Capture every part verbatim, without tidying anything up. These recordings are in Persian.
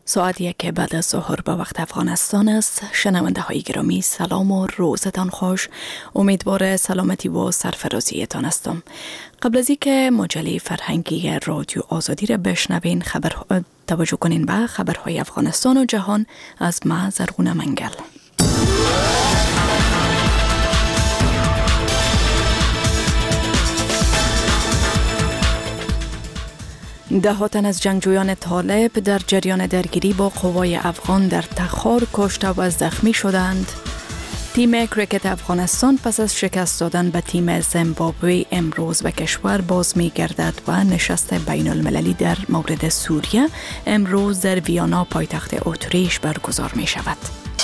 ساعت یک بعد از ظهر به وقت افغانستان است. شنونده های گرامی سلام و روزتان خوش. امیدوار سلامتی و سرفرازیتان هستم. قبل از اینکه مجله فرهنگی رادیو آزادی را بشنوین، خبر توجه کنین به خبرهای افغانستان و جهان از ما زرغونه منگل. ده تن از جنگجویان طالب در جریان درگیری با قوای افغان در تخار کشته و زخمی شدند. تیم کریکت افغانستان پس از شکست دادن به تیم زیمبابوه امروز به کشور باز می گردد و نشست بین المللی در مورد سوریه امروز در ویانا پایتخت اتریش برگزار می شود.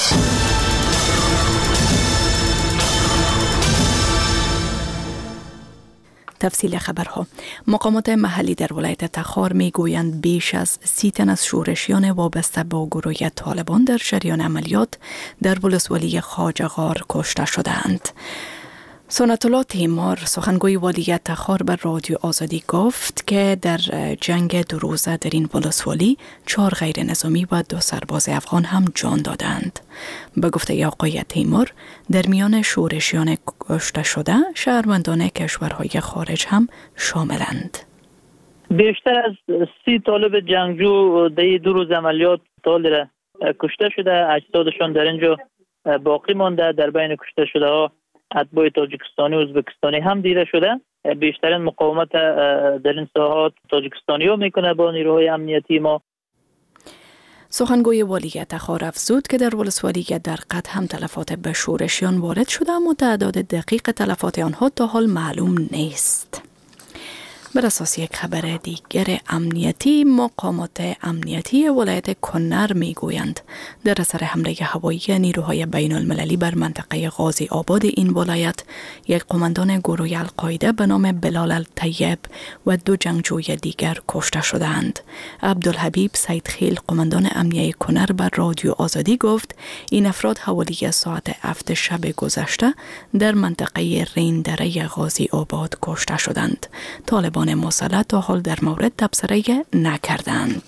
تفصیل خبرها. مقامات محلی در ولایت تخار می گویند بیش از سی تن از شورشیان وابسته با گروه طالبان در جریان عملیات در ولسوالی خواجه‌غار کشته شدند. سنت الله تیمور سخنگوی والی تخار به رادیو آزادی گفت که در جنگ دو روزه در این ولسوالی چهار غیر نظامی و دو سرباز افغان هم جان دادند. به گفته آقای تیمور در میان شورشیان کشته شده شهروندان کشورهای خارج هم شاملند. بیشتر از سی طالب جنگجو در دو روز عملیات طالب کشته شده، اجسادشان در اینجا باقی مانده. در بین کشته شده ها اتباع تاجیکستانی و ازبکستانی هم دیده شده. بیشترین مقاومت در این ساحات تاجیکستانی ها میکنه با نیروهای امنیتی ما. سخنگوی والی تخار افزود که در ولسوالی درقد هم تلفات به شورشیان وارد شده، اما تعداد دقیق تلفات آنها تا حال معلوم نیست. بر اساس یک خبر دیگر امنیتی، مقامات امنیتی ولایت کنر می گویند در اثر حمله هوایی نیروهای بین المللی بر منطقه غازی آباد این ولایت یک قماندان گروه القاعده به نام بلال الطیب و دو جنگجوی دیگر کشته شدند. عبدالحبیب سیدخیل قماندان امنیه کنر بر رادیو آزادی گفت این افراد حوالی ساعت هفت شب گذشته در منطقه ریندره غازی آباد کشته شدند. طالبان مسلح تا حال در مورد تبصره نکردند.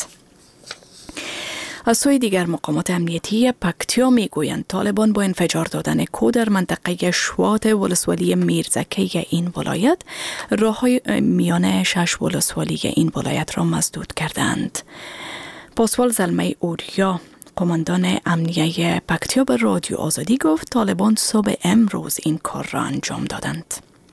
از سوی دیگر مقامات امنیتی پکتیا می گویند طالبان با انفجار دادن کو در منطقه شوات ولسوالی میرزکه این ولایت راههای میان شش ولسوالی این ولایت را مسدود کردند. پاسوال زلمه اوریا قماندان امنیه پکتیا به رادیو آزادی گفت طالبان صبح امروز این کار را انجام دادند.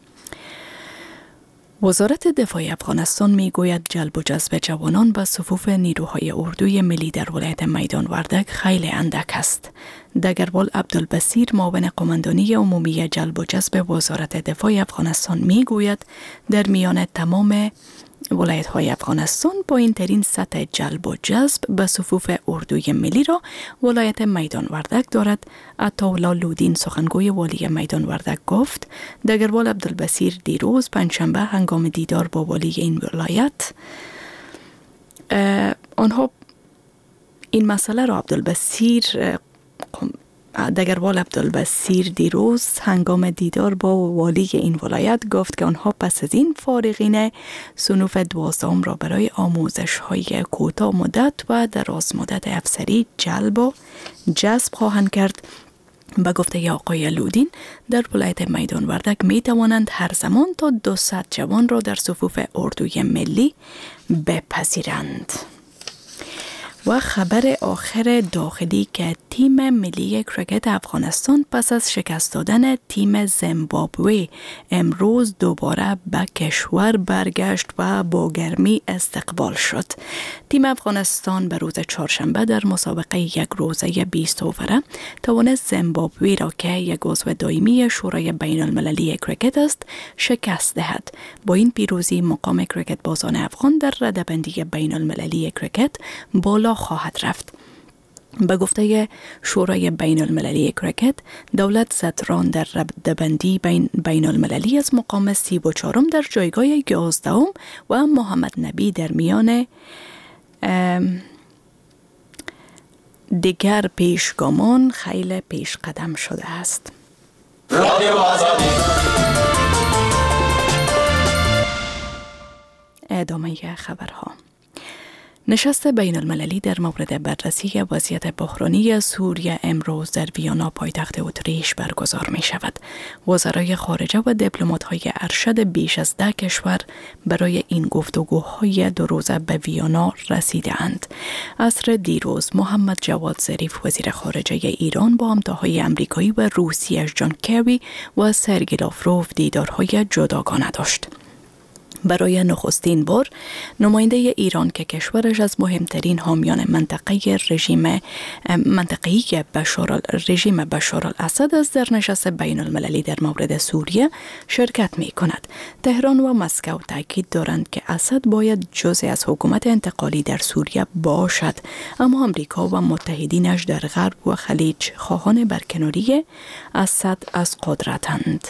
وزارت دفاع افغانستان می گوید جلب و جذب جوانان به صفوف نیروهای اردوی ملی در ولایت میدان وردک خیلی اندک است. دگربال عبدالبصیر معاون قماندانی عمومی جلب و جذب وزارت دفاع افغانستان می گوید در میان تمام ولایت های افغانستان پایین ترین سطح جلب و جذب به صفوف اردوی ملی را ولایت میدان وردک دارد. عطاالله لودین سخنگوی والی میدان وردک گفت دگربال عبدالبصیر دیروز پنجشنبه هنگام دیدار با والی این ولایت آنها این مسئله را عبدالبصیر دگربال عبدالبصیر دیروز هنگام دیدار با والی این ولایت گفت که آنها پس از این فارغین صنوف دوازدهم را برای آموزش های کوتاه مدت و دراز مدت افسری جلب و جذب خواهند کرد. به گفته آقای لودین در ولایت میدان وردک می توانند هر زمان تا دویست جوان را در صفوف اردوی ملی بپذیرند. و خبر آخر داخلی که تیم ملی کریکت افغانستان پس از شکست دادن تیم زیمبابوه امروز دوباره به کشور برگشت و با گرمی استقبال شد. تیم افغانستان به روز چهارشنبه در مسابقه یک روزه بیست اووره توانست زیمبابوه را که یک عضو دائمی شورای بین المللی کریکت است شکست دهد. با این پیروزی مقام کریکت بازان افغان در رده‌بندی بین المللی کریکت بالا خواهد رفت. به گفته شورای بین المللی کریکت، دولت زدران در رده‌بندی بین, بین المللی از مقام سی و چهارم در جایگاه یازدهم و محمد نبی در میان دیگر پیشگامان خیلی پیش قدم شده است. ادامه خبرها. نشست بین المللی در مورد بررسی وضعیت بحرانی سوریه امروز در ویانا پایتخت اتریش برگزار می شود. وزرای خارجه و دیپلمات‌های ارشد بیش از ده کشور برای این گفتگوهای دو روزه به ویانا رسیدند. عصر دیروز محمد جواد ظریف وزیر خارجه ایران با همتاهای امریکایی و روسیه جان کری و سرگئی لاوروف دیدارهای جداگانه داشت. برای نخستین بار نماینده ایران که کشورش از مهمترین حامیان منطقه رژیم منطقه‌ای بشار رژیم بشار الاسد است در نشست بین المللی در مورد سوریه شرکت می کند. تهران و مسکو تاکید دارند که اسد باید جزء از حکومت انتقالی در سوریه باشد، اما آمریکا و متحدینش در غرب و خلیج خواهان برکناری اسد از قدرتند.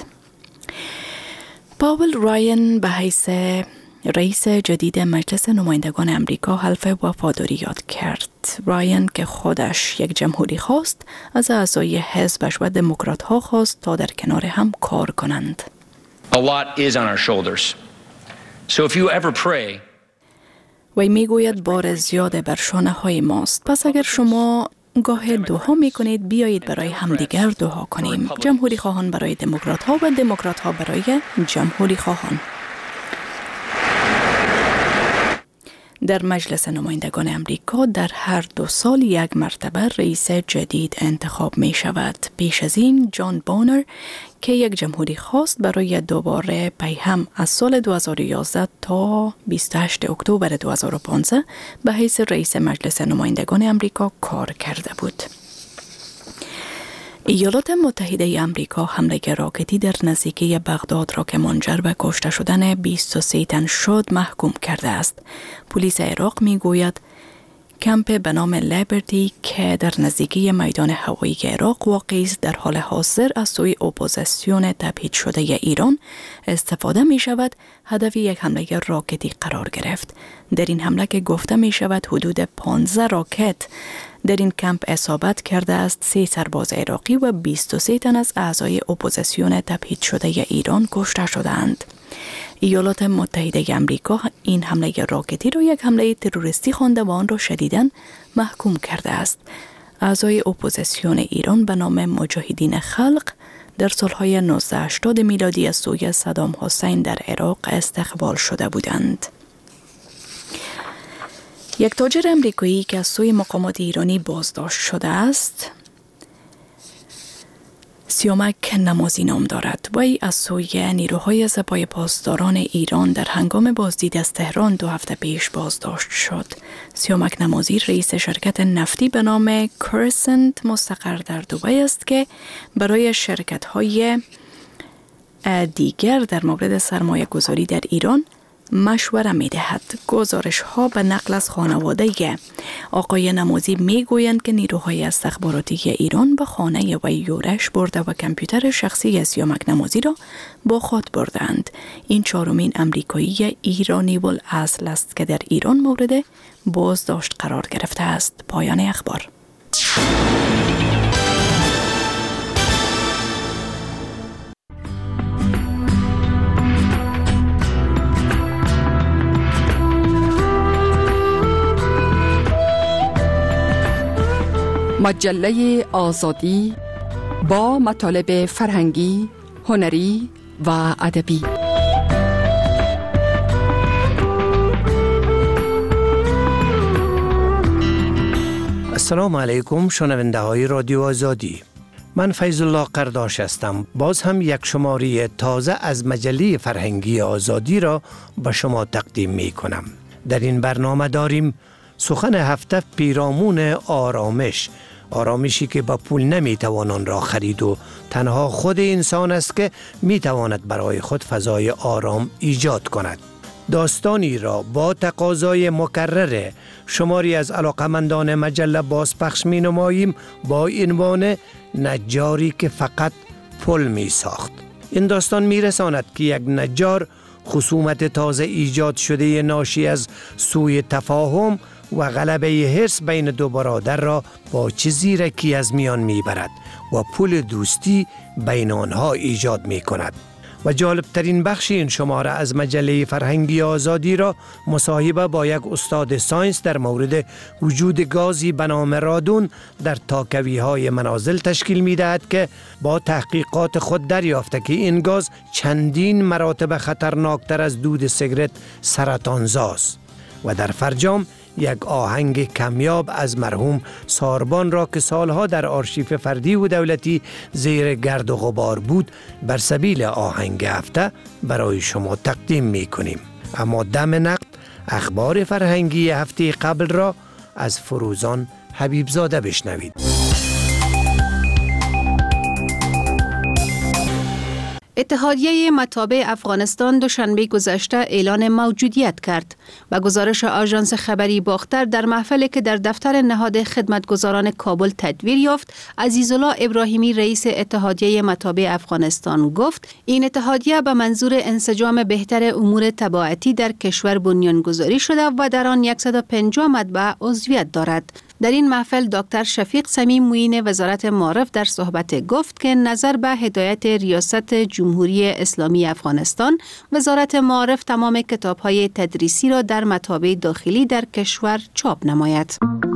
پاول رایان به حیث رئیس جدید مجلس نمایندگان امریکا حلف وفاداری یاد کرد. رایان که خودش یک جمهوری خواست، از اعضای حزبش و دموکرات ها خواست تا در کنار هم کار کنند. A lot is on our shoulders. So if you ever pray وی میگوید بار زیاده بر شانه های ماست. پس اگر شما گاه دعا می کنید بیایید برای همدیگر دعا کنیم. جمهوری خواهان برای دموکرات ها و دموکرات ها برای جمهوری خواهان. در مجلس نمایندگان امریکا در هر دو سال یک مرتبه رئیس جدید انتخاب می شود. پیش از این جان بونر که یک جمهوری خواست برای دوباره پیهم از سال دو هزار و یازده تا بیست و هشتم اکتبر دو هزار و پانزده به حیث رئیس مجلس نمایندگان امریکا کار کرده بود. ایالات متحده امریکا حمله راکتی در نزدیکی بغداد را که منجر به کشته شدن بیست و سه تن شد محکوم کرده است. پلیس عراق می گوید کمپ به نام لیبرتی که در نزدیکی میدان هوایی عراق واقع است در حال حاضر از سوی اپوزیسیون تبعید شده ایران استفاده می شود هدف یک حمله راکتی قرار گرفت. در این حمله که گفته می شود حدود پانزده راکت در این کمپ اصابت کرده است، سه سرباز عراقی و بیست و سه تن از اعضای اپوزیسیون تبعید شده ایران کشته شدند. ایالات متحده امریکا این حمله راکتی را یک حمله تروریستی خوانده و آن را شدیداً محکوم کرده است. اعضای اپوزیسیون ایران به نام مجاهدین خلق در سالهای نوزده هشتاد میلادی از سوی صدام حسین در عراق استقبال شده بودند. یک تاجر امریکایی که از سوی مقامات ایرانی بازداشت شده است، سیامک نمازی نام دارد. وی از سوی نیروهای سپاه پاسداران ایران در هنگام بازدید از تهران دو هفته پیش بازداشت شد. سیامک نمازی رئیس شرکت نفتی به نام کرسنت مستقر در دبی است که برای شرکت‌های دیگر در مورد سرمایه گذاری در ایران مشوره می دهد. گزارش ها به نقل از خانواده آقای نمازی می گویند که نیروهای استخباراتی ایران به خانه و یورش برده و کامپیوتر شخصی سیامک نمازی را با خود بردند. این چهارمین امریکایی ایرانی الاصل است که در ایران مورد بازداشت قرار گرفته است. پایان اخبار. مجله آزادی با مطالب فرهنگی، هنری و ادبی. السلام علیکم شنونده های رادیو آزادی. من فیض الله قرداش هستم. باز هم یک شماره تازه از مجله فرهنگی آزادی را به شما تقدیم می کنم. در این برنامه داریم سخن هفته پیرامون آرامش. آرامشی که با پول نمیتوان آن را خرید و تنها خود انسان است که میتواند برای خود فضای آرام ایجاد کند. داستانی را با تقاضای مکرر شماری از علاقمندان مجله بازپخش می نماییم با عنوان نجاری که فقط پل می ساخت. این داستان می رساند که یک نجار خصومت تازه ایجاد شده ناشی از سوء تفاهم و غلبه حرص بین دو برادر را با چه زیرکی از میان می برد و پل دوستی بین آنها ایجاد می کند. و جالبترین بخش این شماره از مجله فرهنگی آزادی را مصاحبه با یک استاد ساینس در مورد وجود گازی به نام رادون در تاکوی‌های منازل تشکیل می‌دهد که با تحقیقات خود دریافته که این گاز چندین مراتب خطرناکتر از دود سیگرت سرطانزاست. و در فرجام یک آهنگ کمیاب از مرحوم ساربان را که سالها در آرشیف فردی و دولتی زیر گرد و غبار بود بر سبیل آهنگ هفته برای شما تقدیم می کنیم. اما دم نقد اخبار فرهنگی هفته قبل را از فروزان حبیبزاده بشنوید. اتحادیه مطابع افغانستان دوشنبه گذشته اعلان موجودیت کرد. با گزارش آژانس خبری باختر در محفلی که در دفتر نهاد خدمتگزاران کابل تدویر یافت، عزیزالله ابراهیمی رئیس اتحادیه مطابع افغانستان گفت این اتحادیه به منظور انسجام بهتر امور طباعتی در کشور بنیانگذاری شده و در آن صد و پنجاه مطبع عضویت دارد. در این محفل دکتر شفیق صمیم معین وزارت معارف در صحبت گفت که نظر به هدایت ریاست جمهوری اسلامی افغانستان، وزارت معارف تمام کتاب‌های تدریسی را در مطابع داخلی در کشور چاپ نماید.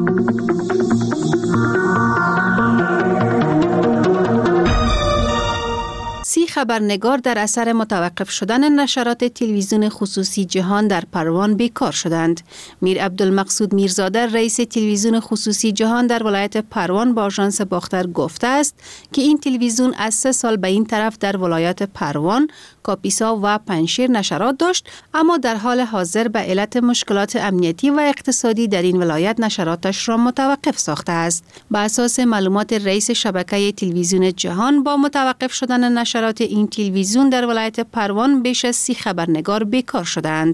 سی خبرنگار در اثر متوقف شدن نشرات تلویزیون خصوصی جهان در پروان بیکار شدند. میر عبدالمقصود میرزاده رئیس تلویزیون خصوصی جهان در ولایت پروان با آژانس باختر گفته است که این تلویزیون از سه سال به این طرف در ولایت پروان، کاپیسا و پنشیر نشرات داشت، اما در حال حاضر به علت مشکلات امنیتی و اقتصادی در این ولایت نشراتش را متوقف ساخته است. بر اساس معلومات رئیس شبکه تلویزیون جهان، با متوقف شدن نشرات این تلویزیون در ولایت پروان بیش از سی خبرنگار بیکار شدند.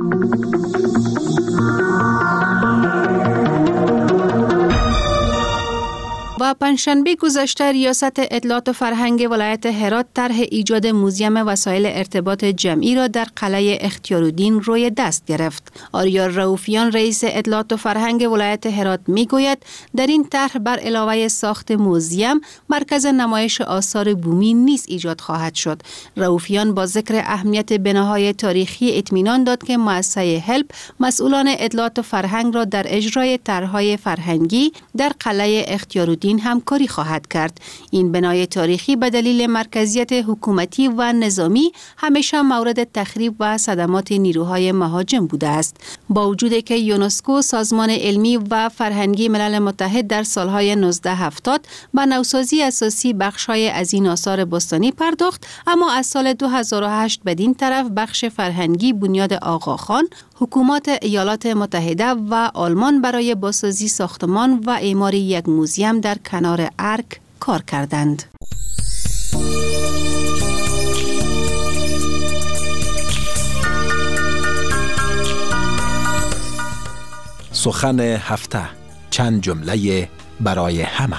و پنجشنبه گذشته ریاست اطلاعات و فرهنگ ولایت هرات طرح ایجاد موزیم وسایل ارتباط جمعی را در قلعه اختیارالدین روی دست گرفت. آریار رؤوفیان رئیس اطلاعات و فرهنگ ولایت هرات میگوید در این طرح بر علاوه ساخت موزیم، مرکز نمایش آثار بومی نیز ایجاد خواهد شد. رؤوفیان با ذکر اهمیت بناهای تاریخی اطمینان داد که مؤسسه هلپ مسئولان اطلاعات و فرهنگ را در اجرای طرح‌های فرهنگی در قلعه اختیارالدین همکاری خواهد کرد. این بنای تاریخی به دلیل مرکزیت حکومتی و نظامی همیشه مورد تخریب و صدمات نیروهای مهاجم بوده است. با وجودی که یونسکو، سازمان علمی و فرهنگی ملل متحد در سالهای نوزده هفتاد به نوسازی اساسی بخش‌های از این آثار باستانی پرداخت، اما از سال دو هزار و هشت بدین طرف بخش فرهنگی بنیاد آقاخان، حکومات ایالات متحده و آلمان برای بازسازی ساختمان و اعمار یک موزیم در کنار ارک کار کردند. سخن هفته، چند جمله برای همه.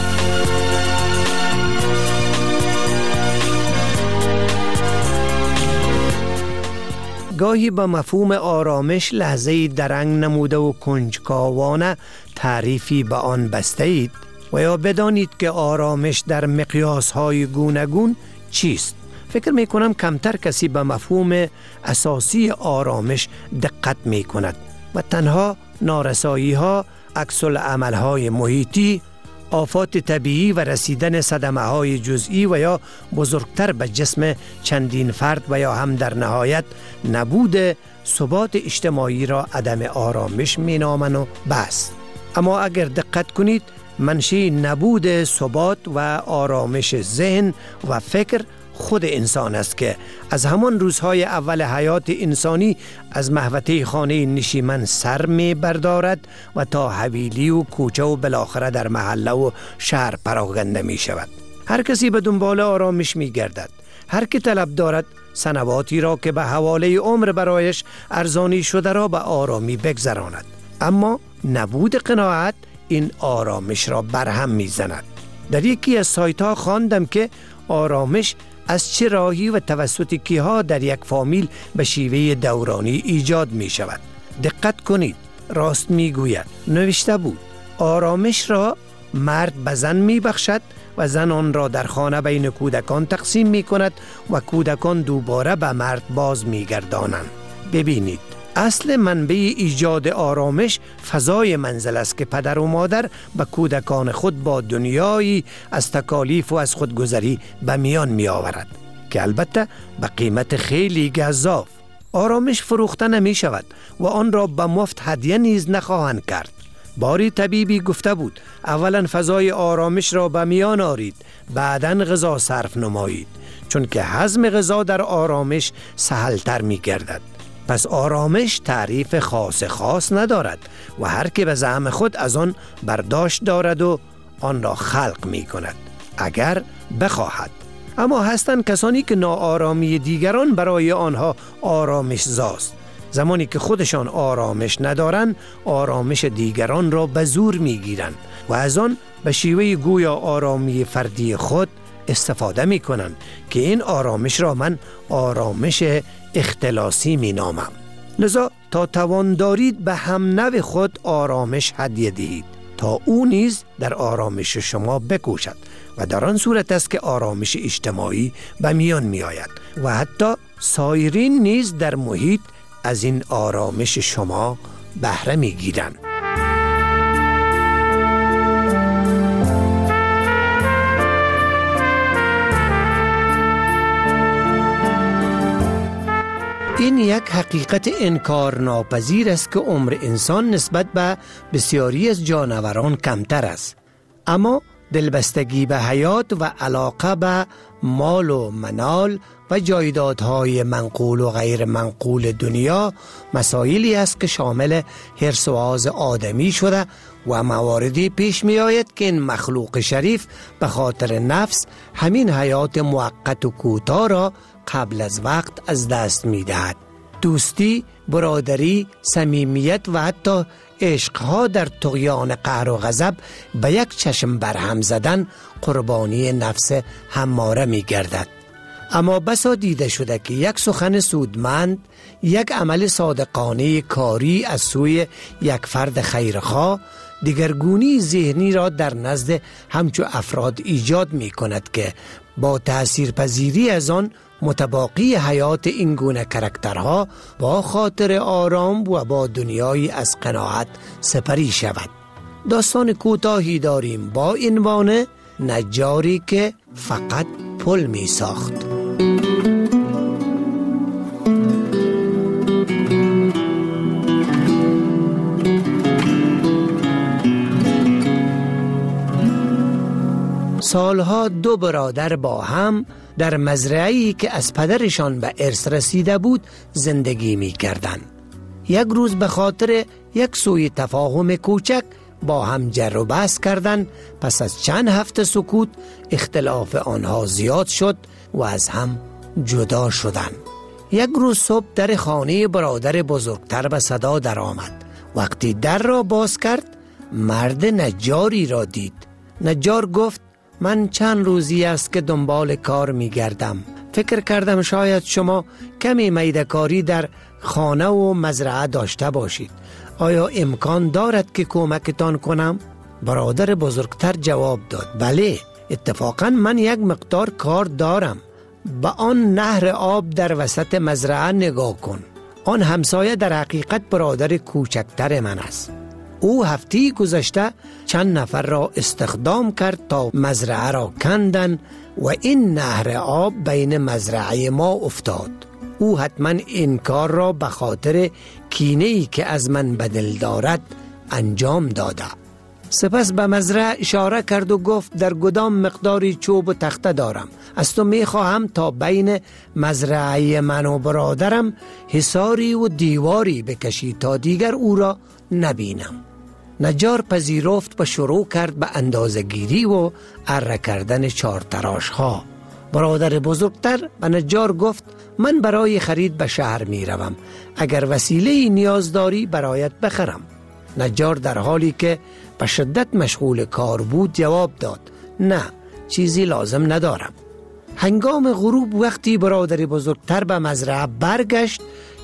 گاهی با مفهوم آرامش لحظه‌ای درنگ نموده و کنجکاوانه تعریفی به آن بسته اید و یا بدانید که آرامش در مقیاس‌های گوناگون چیست. فکر می کنم کمتر کسی به مفهوم اساسی آرامش دقت می کند و تنها نارسایی‌ها، عکس‌العمل‌های محیطی، آفات طبیعی و رسیدن صدمه‌های جزئی و یا بزرگتر به جسم چندین فرد و یا هم در نهایت نبود ثبات اجتماعی را عدم آرامش می‌نامند و بس. اما اگر دقت کنید، منشأ نبود ثبات و آرامش ذهن و فکر خود انسان است که از همان روزهای اول حیات انسانی از محوطه خانه نشیمن سر می بردارد و تا حویلی و کوچه و بالاخره در محله و شهر پراگنده می شود. هر کسی به دنبال آرامش می گردد. هر که طلب دارد سنواتی را که به حواله عمر برایش ارزانی شده را به آرامی بگذراند. اما نبود قناعت این آرامش را برهم می زند. در یکی از سایت ها خواندم که آرامش از چه راهی و توسط کیها در یک فامیل به شیوه دورانی ایجاد می شود. دقت کنید، راست می گوید. نوشته بود آرامش را مرد به زن می بخشد و زن آن را در خانه بین کودکان تقسیم می کند و کودکان دوباره به مرد باز می گردانند. ببینید، اصل منبع ایجاد آرامش فضای منزل است که پدر و مادر به کودکان خود با دنیایی از تکالیف و از خودگذری به میان می آورد که البته به قیمت خیلی گزاف. آرامش فروخته نمی شود و آن را به مفت هدیه نیز نخواهند کرد. باری طبیبی گفته بود اولا فضای آرامش را به میان آرید، بعداً غذا صرف نمایید، چون که هضم غذا در آرامش سهلتر می گردد. پس آرامش تعریف خاص خاص ندارد و هر که به زعم خود از آن برداشت دارد و آن را خلق می کند اگر بخواهد. اما هستند کسانی که ناآرامی دیگران برای آنها آرامش زاست. زمانی که خودشان آرامش ندارند، آرامش دیگران را به زور می گیرند و از آن به شیوه گویا آرامی فردی خود استفاده می کنند که این آرامش را من آرامش اختلاسی می نامم. لذا تا توان دارید به هم نوع خود آرامش هدیه دهید تا او نیز در آرامش شما بکوشد و در آن صورت است که آرامش اجتماعی به میان می آید و حتی سایرین نیز در محیط از این آرامش شما بهره می گیرند. این یک حقیقت انکار ناپذیر است که عمر انسان نسبت به بسیاری از جانوران کمتر است. اما دلبستگی به حیات و علاقه به مال و منال و جایدادهای منقول و غیر منقول دنیا مسائلی است که شامل حرص و آز آدمی شده و مواردی پیش می آید که این مخلوق شریف به خاطر نفس همین حیات موقت و کوتاه را قبل از وقت از دست می دهد. دوستی، برادری، صمیمیت و حتی عشقها در طغیان قهر و غضب به یک چشم برهم زدن قربانی نفس هماره می گردد. اما بسا دیده شده که یک سخن سودمند، یک عمل صادقانه کاری از سوی یک فرد خیرخواه دیگرگونی ذهنی را در نزد همچو افراد ایجاد می کند که با تأثیرپذیری از آن متباقی حیات این گونه کرکترها با خاطر آرام و با دنیایی از قناعت سپری شود. داستان کوتاهی داریم با عنوان نجاری که فقط پل می ساخت. سالها دو برادر با هم در مزرعه‌ای که از پدرشان به ارث رسیده بود زندگی می کردند. یک روز به خاطر یک سوء تفاهم کوچک با هم جر و بحث کردند. پس از چند هفته سکوت اختلاف آنها زیاد شد و از هم جدا شدند. یک روز صبح در خانه برادر بزرگتر به صدا در آمد. وقتی در را باز کرد مرد نجاری را دید. نجار گفت من چند روزی است که دنبال کار می گردم. فکر کردم شاید شما کمی میده‌کاری در خانه و مزرعه داشته باشید. آیا امکان دارد که کمکتان کنم؟ برادر بزرگتر جواب داد بله، اتفاقا من یک مقدار کار دارم. با آن نهر آب در وسط مزرعه نگاه کن. آن همسایه در حقیقت برادر کوچکتر من است. او هفته گذشته چند نفر را استخدام کرد تا مزرعه را کندن و این نهر آب بین مزرعه ما افتاد. او حتما این کار را به خاطر کینه‌ای که از من بدل دارد انجام داده. سپس به مزرعه اشاره کرد و گفت در گدام مقداری چوب و تخته دارم. از تو می خواهم تا بین مزرعه من و برادرم حصاری و دیواری بکشی تا دیگر او را نبینم. نجار پذیرفت و شروع کرد به اندازه‌گیری و اره کردن چارتراش ها. برادر بزرگتر به نجار گفت من برای خرید به شهر می روم. اگر وسیله نیاز داری برایت بخرم. نجار در حالی که به شدت مشغول کار بود جواب داد نه، چیزی لازم ندارم. هنگام غروب وقتی برادر بزرگتر به مزرعه برگشت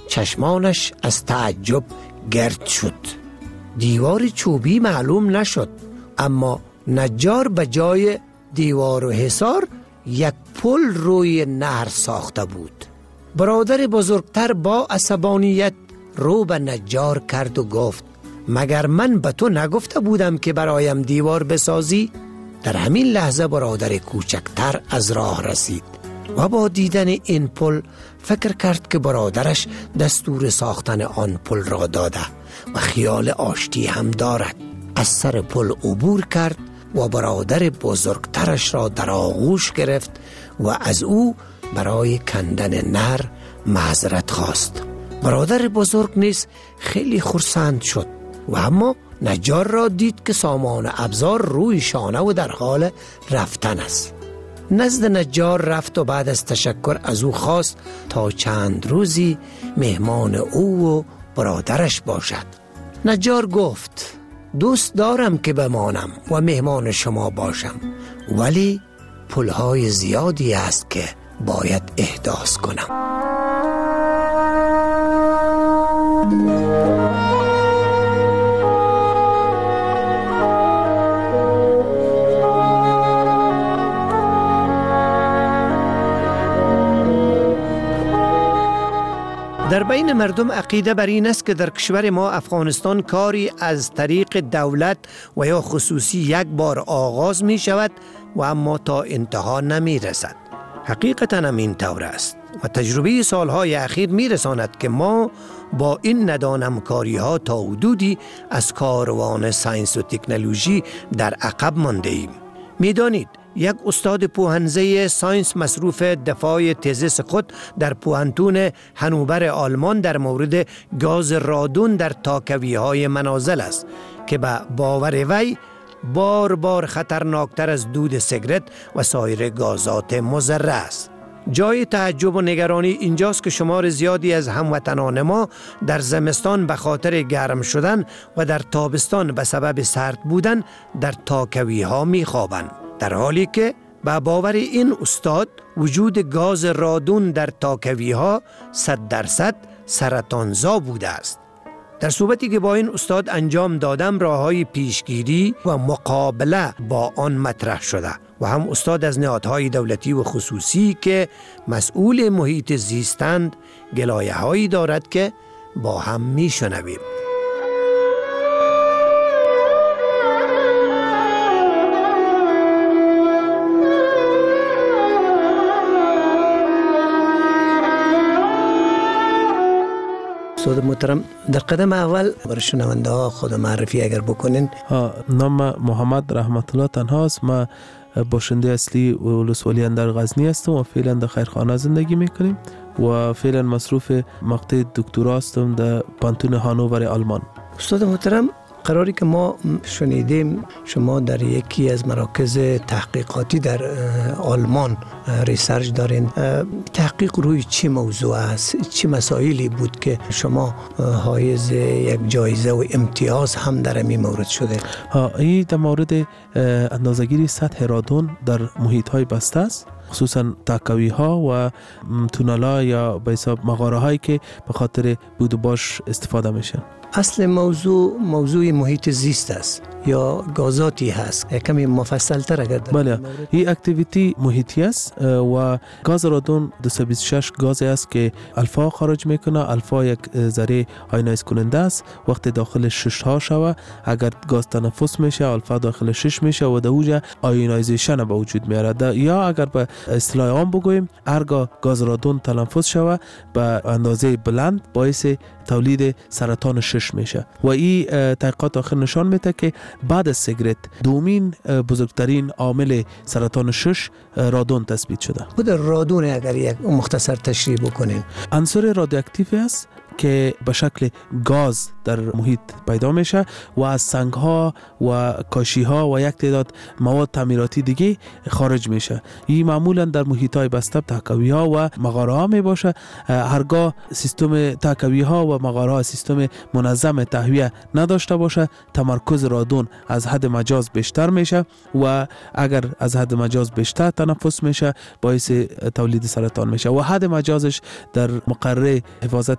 چشمانش از تعجب گرد شد. دیوار چوبی معلوم نشد، اما نجار به جای دیوار و حصار یک پل روی نهر ساخته بود. برادر بزرگتر با عصبانیت رو به نجار کرد و گفت مگر من به تو نگفته بودم که برایم دیوار بسازی؟ در همین لحظه برادر کوچکتر از راه رسید و با دیدن این پل فکر کرد که برادرش دستور ساختن آن پل را داده و خیال آشتی هم دارد. از سر پل عبور کرد و برادر بزرگترش را در آغوش گرفت و از او برای کندن نهر معذرت خواست. برادر بزرگ نیز خیلی خرسند شد و اما نجار را دید که سامان ابزار روی شانه و در حال رفتن است. نزد نجار رفت و بعد از تشکر از او خواست تا چند روزی مهمان او و برادرش باشد. نجار گفت دوست دارم که بمانم و مهمان شما باشم، ولی پولهای زیادی است که باید احداث کنم. در بین مردم عقیده بر این است که در کشور ما افغانستان کاری از طریق دولت و یا خصوصی یک بار آغاز می شود و اما تا انتها نمی رسد. حقیقتا هم این طور است و تجربه سالهای اخیر می رساند که ما با این ندانم کاری ها تا حدودی از کاروان ساینس و تکنولوژی در عقب مانده ایم. می دانید یک استاد پوهنزه ساینس مصروف دفاع تزیس خود در پوهنتون هنوبر آلمان در مورد گاز رادون در تاکوی های منازل است که به باور وی بار بار خطرناکتر از دود سیگرت و سایر گازات مضر است. جای تعجب و نگرانی اینجاست که شمار زیادی از هموطنان ما در زمستان به خاطر گرم شدن و در تابستان به سبب سرد بودن در تاکوی ها می خوابند، در حالی که به باور این استاد وجود گاز رادون در تاکوی ها صد درصد سرطانزا بوده است. در صحبتی که با این استاد انجام دادم راههای پیشگیری و مقابله با آن مطرح شده و هم استاد از نهادهای دولتی و خصوصی که مسئول محیط زیستند گلایه هایی دارد که با هم می شنویم. استاد محترم، در قدم اول برای شنونده ها خود معرفی اگر بکنین. نام محمد رحمت الله تنهاست. ما باشنده اصلی ولسوالی اندر غزنی هستم و فعلا در خیرخانه زندگی میکنیم و فعلا مصروف مقطع دکترا هستم در پانتون هانوور آلمان. استاد محترم، قراری که ما شنیدیم شما در یکی از مراکز تحقیقاتی در آلمان ریسرچ دارین. تحقیق روی چی موضوع است؟ چی مسائلی بود که شما حائز یک جایزه و امتیاز هم در این مورد شده؟ ها، این در مورد اندازه‌گیری سطح رادون در محیط های بسته است، خصوصا تاکوی ها و تونل ها یا به حساب مغاره هایی که به خاطر بود و باش استفاده میشن. اصل موضوع موضوع محیط زیست است یا گازاتی هست؟ کمی مفصل تر اگر در بله، این اکتیویتی محیطی است و گاز رادون دویست و بیست و شش گازی است که الفا خارج میکنه. الفا یک ذره آیونایز کننده است. وقتی داخل شش ها شوه اگر گاز تنفس میشه الفا داخل شش میشه و در اوج آیونایزیشن به وجود میاره. یا اگر به اصطلاح عام بگوییم هرگاه گاز رادون تنفس شوه به اندازه بلند باعث تولید سرطان شش میشه و این تحقیقات آخر نشان میده که بعد از سیگرت دومین بزرگترین عامل سرطان شش رادون تثبیت شده. خود رادون اگر یک مختصر تشریح بکنین. عنصر رادیواکتیو است که به شکل گاز در محیط پیدا میشه و از سنگ ها و کاشی ها و یک تعداد مواد تعمیراتی دیگه خارج میشه. این معمولا در محیط های بسته تاکوی ها و مغاره ها می باشه. هرگاه سیستم تاکوی ها و مغاره ها سیستم منظم تهویه نداشته باشه تمرکز رادون از حد مجاز بیشتر میشه و اگر از حد مجاز بیشتر تنفس میشه باعث تولید سرطان میشه و حد مجازش در مقرره حفاظت از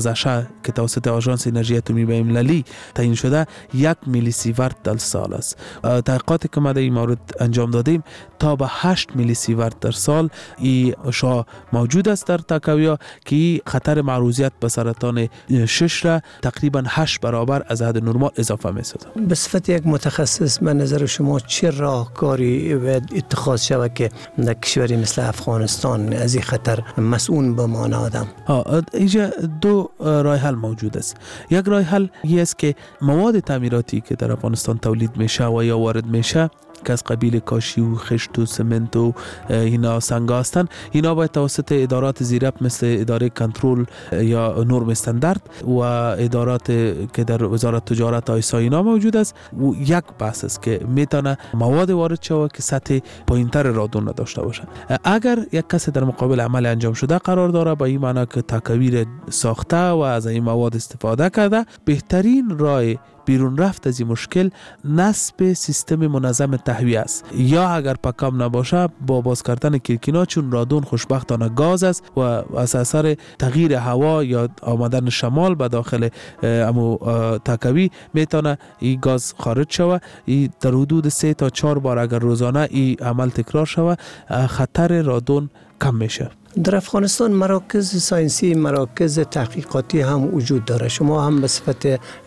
گذشته که توسط آژانس انرژی اتمی بین‌المللی تعیین شده یک میلی سیورت در سال است. تحقیقاتی که ما در این مورد انجام دادیم تا به هشت میلی سیورت در سال این شا موجود است در تاکاویا که خطر معروضیت به سرطان شش را تقریبا هشت برابر از حد نرمال اضافه می‌سازد. به صفت یک متخصص به نظر شما چه راهکاری باید اتخاذ شود که در کشوری مثل افغانستان از این خطر مسئول بمانه آدم؟ اینجا دو راه حل موجود است. یک راه حل این است که مواد تعمیراتی که در افغانستان تولید میشه و یا وارد میشه که از قبیل کاشی و خشت و سمنت و اینا سنگا هستند، اینا باید توسط ادارات زیرپ مثل اداره کنترل یا نرم استاندارد و ادارات که در وزارت تجارت آیسا اینا موجود است و یک بحث است که میتونه مواد وارد شود که سطح پایینتر رادون داشته باشه. اگر یک کس در مقابل عمل انجام شده قرار داره با این معنی که تکاویر ساخته و از این مواد استفاده کرده، بهترین راه بیرون رفت از این مشکل نصب سیستم منظم تهویه است. یا اگر پاکام نباشه با باز کردن کلکینا، چون رادون خوشبختانه گاز است و از اثر تغییر هوا یا آمدن شمال به داخل امو تاکاوی میتونه این گاز خارج شود. این در حدود سه تا چهار بار اگر روزانه این عمل تکرار شود خطر رادون کم میشه. در افغانستان مراکز ساینسی، مراکز تحقیقاتی هم وجود داره. شما هم به صفت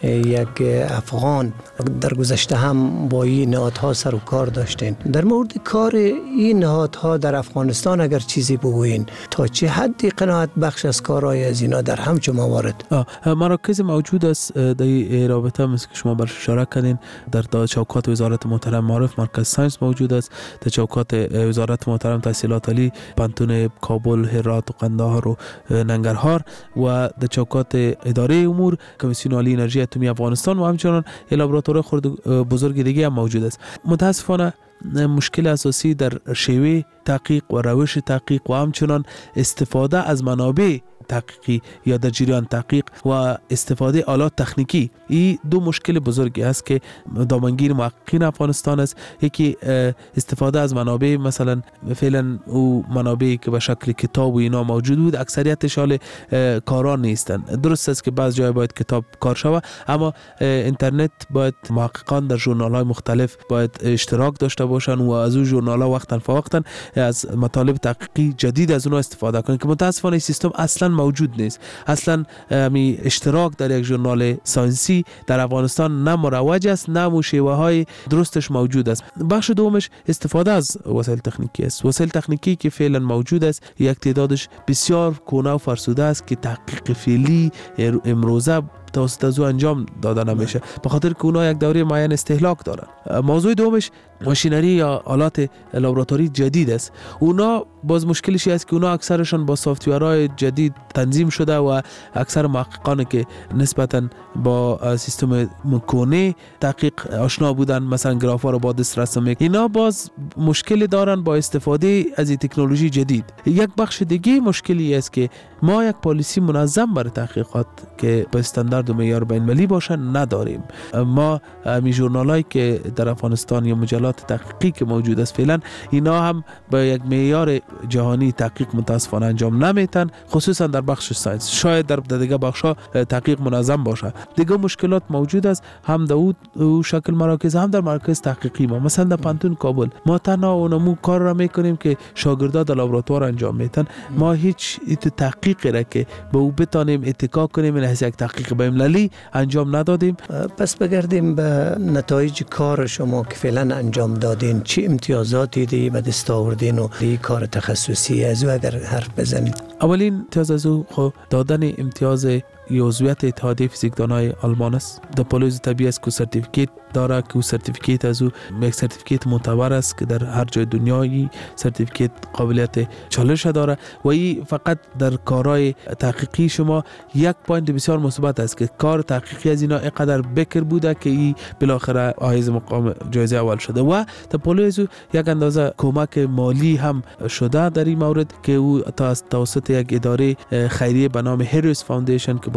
یک افغان در گذشته هم با این نهادها سر و کار داشتین. در مورد کار این نهادها در افغانستان اگر چیزی بگوین، تا چه حدی قناعت بخش از کارهای از اینا در همچون موارد؟ مراکز موجود است در این رابطه، مثل که شما برش اشاره کردین. در چوکات وزارت محترم معارف مرکز ساینس موجود است، در چوکات وزارت محترم تحصیلات عالی پانتون کابل، هرات و قندهار و ننگرهار و در چوکات اداره امور کمیسیون عالی انرژی اتمی افغانستان و همچنان لابراتوار خرد بزرگ دیگه هم موجود است. متاسفانه مشکل اساسی در شیوه تحقیق و روش تحقیق و همچنان استفاده از منابع تحقیقی یا در جریان تحقیق و استفاده آلات تکنیکی، این دو مشکل بزرگی است که دامنگیر محققین افغانستان است. یکی استفاده از منابع، مثلا فعلا او منابعی که به شکل کتاب و اینا موجود بود اکثریتش حال کاران نیستند. درست است که بعض جای باید کتاب کار شود، اما اینترنت باید محققان در ژورنال های مختلف باید اشتراک داشته باشن و از اون ژورنال ها وقتا فوقتا از مطالب تحقیقی جدید از اونها استفاده کنند که متاسفانه این سیستم اصلا موجود نیست. اصلا می اشتراک در یک ژورنال ساینسی در افغانستان نه مروج است، نه شیوه های درستش موجود است. بخش دومش استفاده از وسایل تکنیکی است. وسایل تکنیکی که فعلا موجود است یک تعدادش بسیار کهنه و فرسوده است که تحقیق فعلی امروزه توسط از او انجام داده نمیشه، به خاطر که اونا یک دوره معین استهلاک دارن. موضوع دومش ماشینری یا آلات لابراتوری جدید است. اونا باز مشکلش است که اونا اکثرشان با سافتورهای جدید تنظیم شده و اکثر محققانی که نسبتاً با سیستم کهنه تحقیق آشنا بودن، مثلا گرافا رو با دست رسم میکنن، اینا باز مشکل دارن با استفاده از این تکنولوژی جدید. یک بخش دیگه مشکلی است که ما یک پالیسی منظم برای تحقیقات که به استاندارد و معیار بین‌المللی باشن نداریم. ما می ژورنالایی که در افغانستان یا مجلات تحقیقی که موجود است فعلا، اینا هم با یک معیار جهانی تحقیق متاسفانه انجام نمیتن، خصوصا در بخش ساینس. شاید در دیگه بخشا تحقیق منظم باشه. دیگه مشکلات موجود است، هم در او شکل مراکز، هم در مرکز تحقیقی ما. مثلا در پانتون کابل ما تنها اونمو کار را میکنیم که شاگردا در لابراتوار انجام میتن. ما هیچ ایت تحقیقی را که به او بتانیم اتکا کنیم این از یک تحقیق بین‌المللی انجام ندادیم. پس بگردیم به نتایج کار شما که فعلا انجام دادین. چه امتیازاتی دی به دست آوردین و دی کار تخصصی از او اگر حرف بزنید؟ اولین امتیاز از او خب دادن امتیاز عضویت اتحادیه فیزیکدانای آلمان است. در پالوز طبیعی است که سرتیفیکیت داره که سرتیفیکیت از او یک سرتیفیکیت معتبر است که در هر جای دنیایی سرتیفیکیت قابلیت چالش داره و این فقط در کارهای تحقیقی شما یک پوینت بسیار مثبت است که کار تحقیقی از اینا اینقدر بکر بوده که این بالاخره حائز مقام جایزه اول شده و در پالوز یک اندازه کمک مالی هم شده در این مورد که او توسط یک اداره خیریه به نام هریوس فاوندیشن که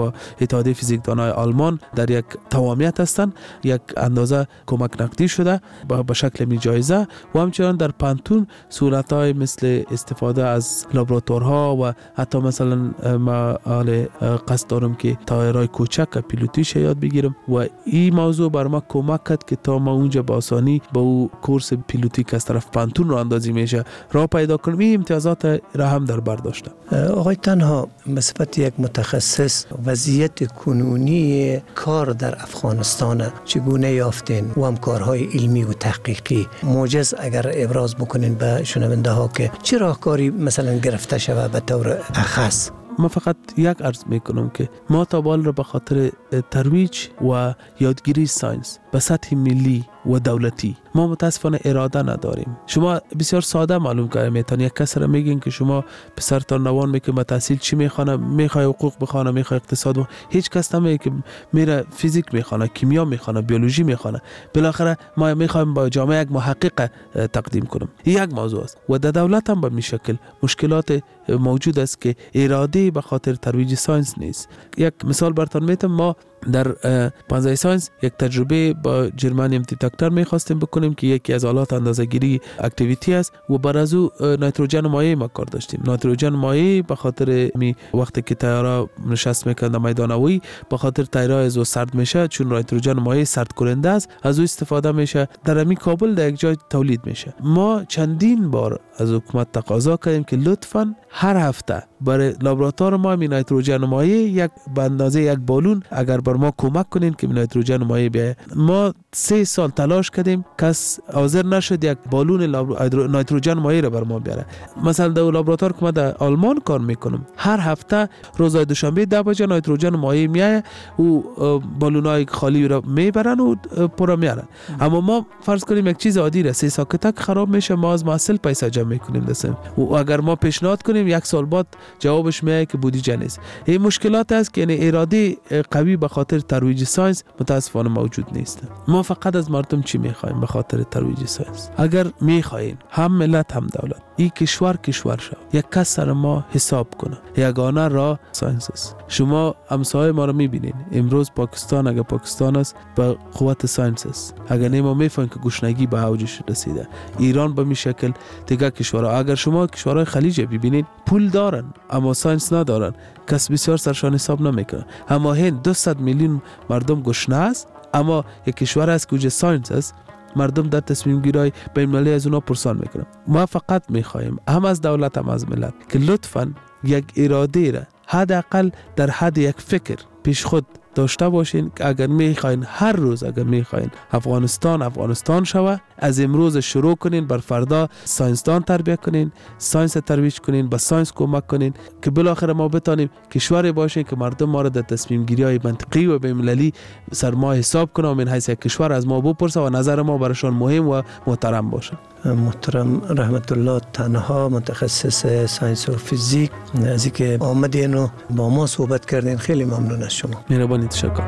با اتحادیه فیزیکدانای آلمان در یک توامیت هستند. یک اندازه کمک نقدی شده به شکل می جایزه و همچنان در پانتون سهولت‌های مثل استفاده از لابراتوارها و حتی مثلا ما حال قصد دارم که تایرهای کوچک پیلوتیش یاد بگیرم و این موضوع بر ما کمک کرد که تا ما اونجا با آسانی با او کورس پیلوتی که از طرف پانتون رو اندازی میشه راه پیدا کنم. این امتیازات را هم در بر داشتم. آقای تنها به صفت یک متخصص وضعیت کنونی کار در افغانستان چگونه یافتین و هم کارهای علمی و تحقیقی موجز اگر ابراز بکنین به شنونده ها که چه راهکاری مثلا گرفته شود به طور اخص؟ ما فقط یک عرض میکنم که ما تا بال را به خاطر ترویج و یادگیری ساینس به سطح ملی و دولتی ما متاسفانه اراده نداریم. شما بسیار ساده معلوم کنه میتون یک کس را میگین که شما پسرتان نوان میگه ما تحصیل چی میخوانه، میخوای حقوق بخوانه، میخوای اقتصاد بخوانه. هیچ کس نمیگه که میره فیزیک میخوانه، کیمیا میخوانه، بیولوژی میخوانه. بالاخره ما میخوایم با جامعه یک محقق تقدیم کنیم. این یک موضوع است و در دولت هم به این شکل مشکلات موجود است که اراده به خاطر ترویج ساینس نیست. یک مثال براتون میتم، ما در پانزده ساینس یک تجربه با جرمانیوم دیتکتور میخواستیم بکنیم که یکی از آلات اندازه‌گیری اکتیویتی است و بر از او نیتروژن مایع ما کار داشتیم. نیتروژن مایع به خاطر می وقتی که تیارا نشست میکنه میدان هوایی به خاطر تیارا از او سرد میشه، چون نیتروژن مایع سرد کننده است از او استفاده میشه در همین کابل در یک جای تولید میشه. ما چندین بار از حکومت تقاضا کردیم که لطفاً هر هفته برای لابراتوار ما می نیتروژن مایع یک به اندازه یک بالون اگر بر ما کمک کنین که نیتروژن مایع بیاید. ما سه سال تلاش کردیم، کس حاضر نشد یک بالون نیتروژن مایع را بر ما بیاره. مثلا در لابراتوار که ما در آلمان کار میکنم هر هفته روز دوشنبه ده بجه نیتروژن مایع میاد و بالونای خالی را میبرن و پر میارن. اما ما فرض کنیم یک چیز عادی را سه ساکتک خراب میشه، ما از محصول پیسه جمع میکنیم دستم و اگر ما پیشنهاد کنیم یک سال بعد جوابش میاد که بودجه نیست. این مشکلات است که یعنی اراده قوی به خاطر ترویج ساینس متاسفانه موجود نیست. ما فقط از مردم چی میخوایم به خاطر ترویج ساینس؟ اگر میخواین هم ملت هم دولت این کشور کشور شد، یک کس سر ما حساب کنه، یگانه راه ساینس است. شما همسایه ما رو میبینین امروز پاکستان اگر پاکستان است به قوت ساینس است. اگر نه ما میفهمیم که گشنگی به اوجش رسیده. ایران به می شکل دیگه کشورها، اگر شما کشورهای خلیج ببینین پول دارن اما ساینس ندارن، کس بسیار سرشان حساب نمیکنه. اما هند دویست میلیون مردم گشنه است اما یک کشور است که ساینس است، مردم در تصمیم گیری بین المللی از اونا پرسان میکنن. ما فقط میخوایم هم از دولت هم از ملت که لطفاً یک اراده را حداقل در حد یک فکر پیش خود داشته باشین که اگر میخواین هر روز اگر میخواین افغانستان افغانستان شوه، از امروز شروع کنین بر فردا ساینسدان تربیت کنین، ساینس ترویج کنین، با ساینس کمک کنین که بالاخره ما بتانیم کشوری باشیم که مردم ما را در تصمیم گیری های منطقی و بین المللی سر ما حساب کنن و من حیث یک کشور از ما بپرسه و نظر ما براشون مهم و محترم باشه. محترم رحمت الله تنها متخصص ساینس و فیزیک از اینکه آمدین و با ما صحبت کردین خیلی ممنون از شما. مهربانی، تشکر.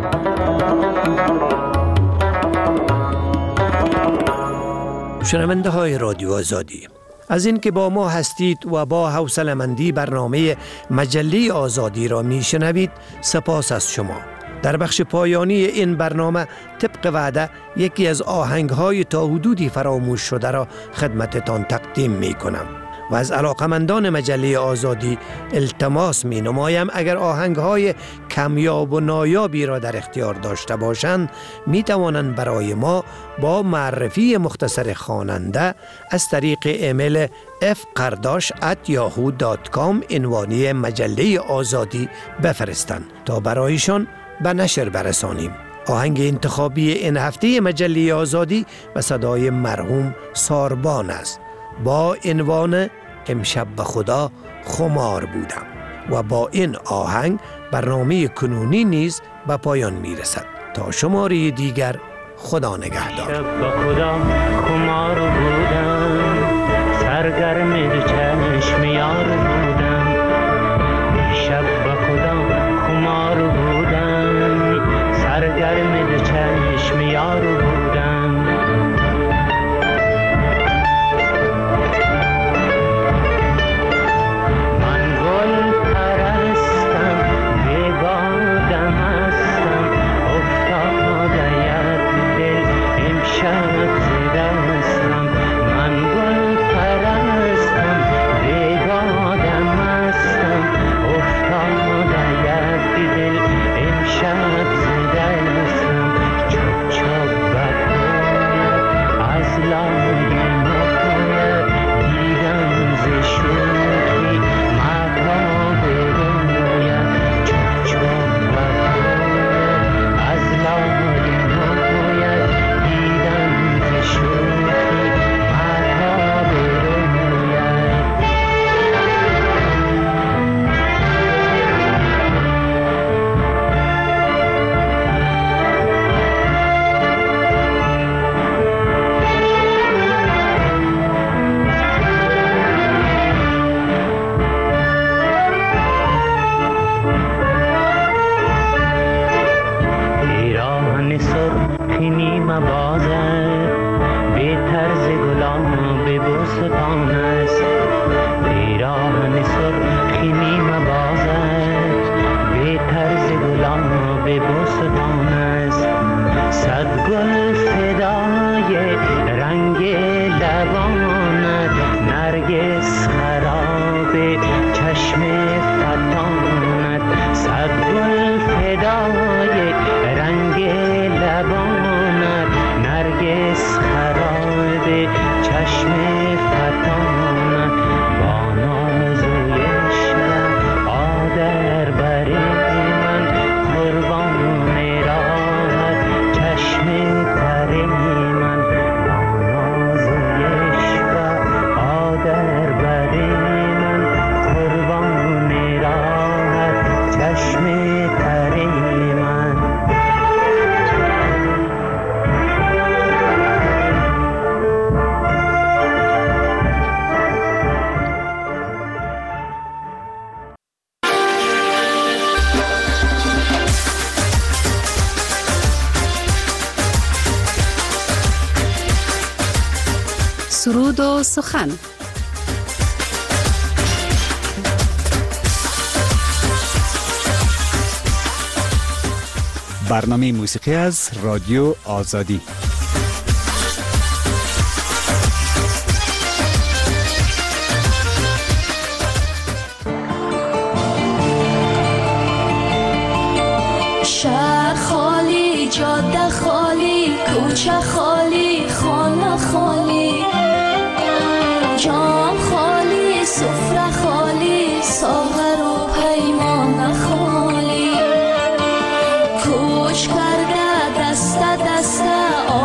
شنونده های رادیو آزادی، از این که با ما هستید و با حوصله‌مندی برنامه مجله آزادی را میشنوید سپاس از شما. در بخش پایانی این برنامه طبق وعده یکی از آهنگ‌های تا حدودی فراموش شده را خدمتتان تقدیم می‌کنم و از علاقمندان مجله آزادی التماس می نمایم اگر آهنگ‌های کمیاب و نایابی را در اختیار داشته باشند می توانند برای ما با معرفی مختصر خواننده از طریق ایمیل اف قرداش ات یاهو دات کام عنوانی مجله آزادی بفرستند تا برایشان به نشر برسانیم. آهنگ انتخابی این هفته مجله آزادی و صدای مرحوم ساربان است با عنوان امشب به خدا خمار بودم و با این آهنگ برنامه کنونی نیز به پایان می رسد. تا شماره دیگر خدا نگهدار. امشب به خدا خمار بودم، سرگرم چشم یار بودم. امشب به خدا خمار بودم، سرگرم چشم یار بودم. من گل پرستم، بگاه رنگ لبانت نرگس خراب چشم فتانت صد گل فدای رنگ لبانت نرگس خراب چشم فتانت با نازویش آدر بری من قربان راحت چشم تری من با نازویش آدر بری من قربان راحت چشم تری من سرود و سخن. برنامه موسیقی از رادیو آزادی. شهر خالی، جاده خالی، کوچه خالی، خانه خالی، جام خالی، سفره خالی، ساغر و پیمان خالی، کوچ کرده دسته دسته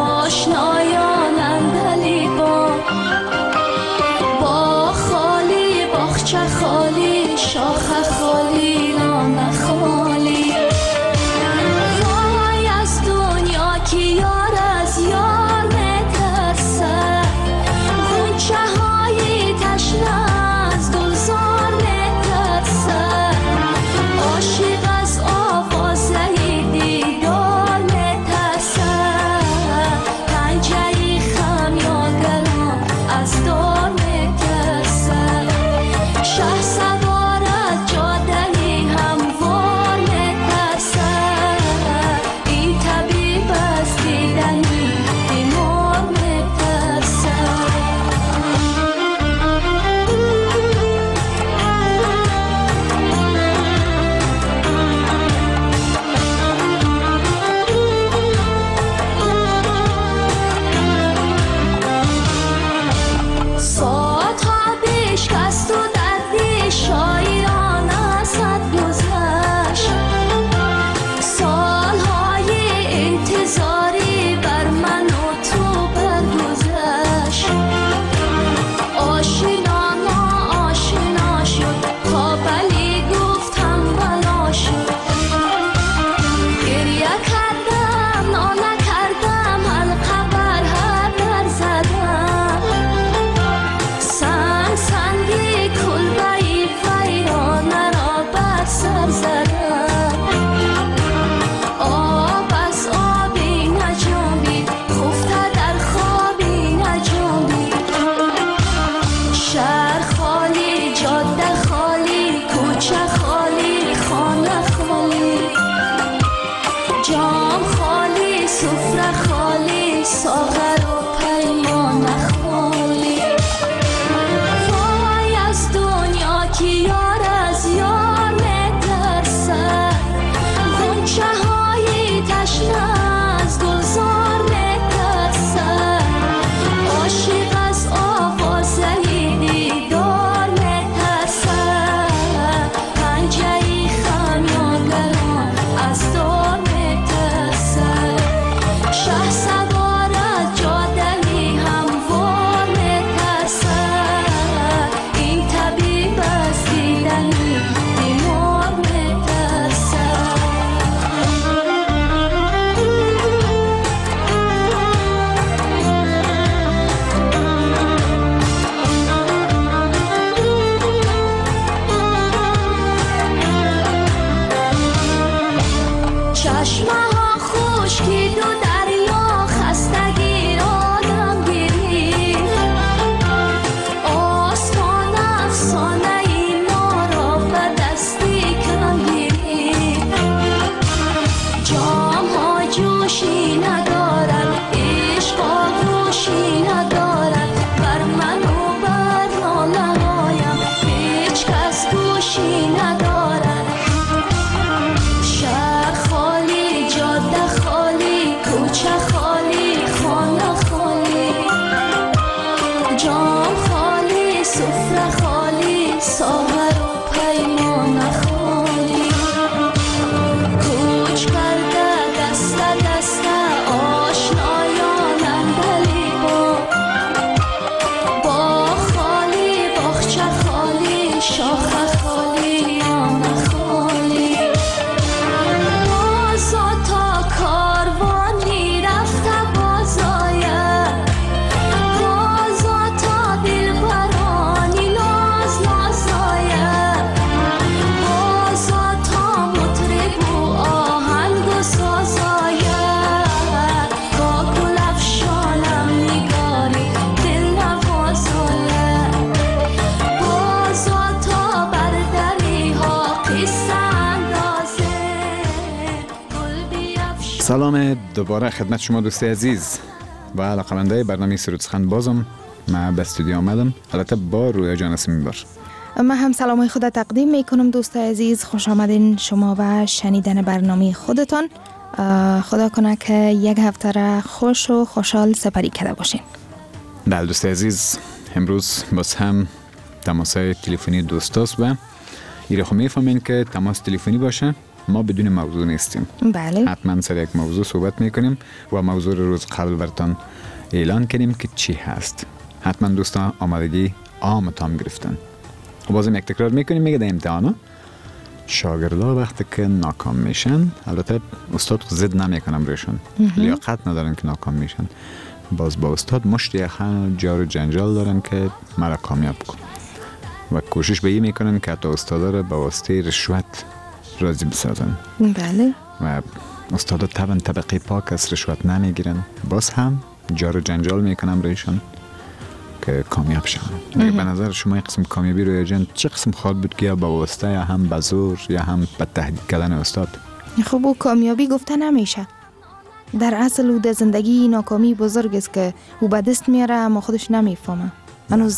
سلام دوباره خدمت شما دوست عزیز و علاقه‌مندای برنامه سرود سخن. بازم من به استودیو آمدم، البته با رویا جان اسمیبار. من هم سلامای خود تقدیم میکنم دوست عزیز. خوش آمدین شما به شنیدن برنامه خودتان. خدا کنه که یک هفته را خوش و خوشحال سپری کرده باشین. بله دوست عزیز، امروز باز هم تماسای تلفنی دوستاست و ایره خو میفهمین که تماس تلفنی باشه ما بدون موضوع نیستیم. بله. حتما سر یک موضوع صحبت میکنیم و موضوع روز قبل براتون اعلان کنیم که چی هست. حتما دوستان آمادگی عام تام گرفتن. و بازم یک تکرار میکنیم، میگه در امتحانا شاگردا وقتی که ناکام میشن، البته استاد زد نمیکنم روشون، لیاقت ندارن که ناکام میشن، باز با استاد مشت یخن جار و جنجال دارن که مرا کامیاب کن و کوشش به این میکنن که حتی استادا را به واسطه رشوت راضی بسازن. بله. و استادا طبعا طبقه پاک از رشوت نمیگیرن، باز هم جار و جنجال میکنم روشون که کامیاب شن. به نظر شما یک قسم کامیابی روی جن چه قسم خواهد بود که یا با واسطه یا هم به زور یا هم به تهدید کردن استاد؟ خب او کامیابی گفته نمیشه. در اصل او در زندگی ناکامی بزرگ است که او به دست میاره اما خودش نمیفهمه. هنوز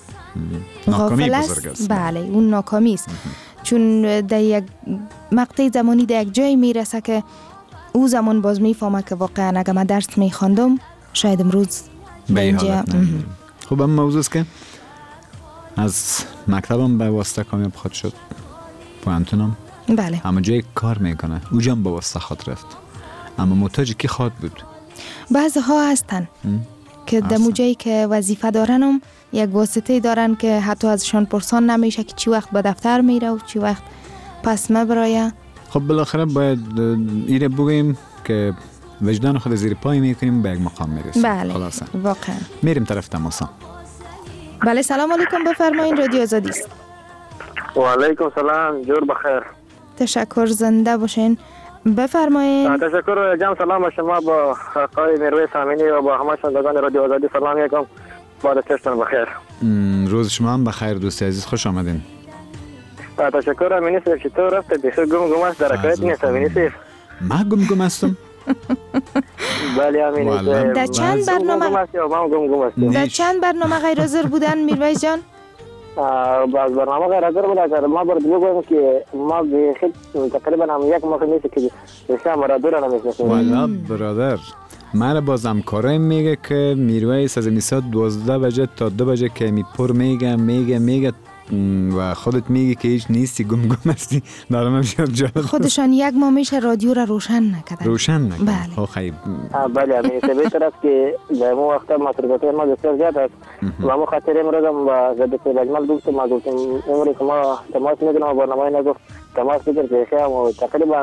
ناکامی بزرگ است. بله اون ناکامی است. چون در یک مقطع زمانی در یک جای میرسه که او زمان باز میفهمه که واقعا اگه من درس میخواندم شاید امروز به اینجا. خب هم موضوع است که از مکتبم به واسطه کامیاب خود شد، پوانتونم بله اما جای کار میکنه او جام به واسطه خود رفت، اما محتاج کی خواد بود؟ بعضی ها هستن ام؟ که دمو جایی که وظیفه دارنم یک واسطه دارن که حتی ازشان پرسان نمیشه که چی وقت به دفتر میره و چی وقت پس مبرایه. خب بالاخره باید ایره بگویم که وجدان خود زیر پای میکنیم به یک مقام میرسیم. بله خلاصه واقعا میریم طرف تماسا. بله سلام علیکم، بفرمایین رادیو آزادی است. و علیکم سلام، جور بخیر. تشکر، زنده باشین. بفرمایین. تشکر جان، سلام به شما، با آقای میرویس امینی و با همه شنوندگان رادیو آزادی سلام میکنم. بعد چشتون بخیر. روز شما هم بخیر دوست عزیز، خوش آمدین. تشکر امینی صاحب، چطور رفته؟ بخیر گم گم است در حکایت نیست امینی صاحب. ما گم گم هستم. بله امینی صاحب. در چند برنامه در چند برنامه غیر حاضر بودن میرویس جان؟ باز برنامه غیر حاضر بودن. ما برد بگویم که ما بخیر تقریبا هم یک ماه نیست که بسیار برادر نمیشناسیم. والا برادر من باز همکارایم میگه که میرویس از میساد دوازده بجه تا دو بجه که می پر میگه میگه میگه و خودت میگی که هیچ نیستی، گم گم هستی. دارم هم شد جالب خودشان یک ماه میشه رادیو را روشن نکردن. روشن نکردن. بله. خب خیلی بله امینی صاحب طرف که در مو وقتا مصرفات ما بسیار زیاد است و ما خاطر امروز هم با ضد اجمال گفتم ما گفتم امروز که ما تماس میگیرم و برنامه نگفت تماس بگیر که خیام و تقریبا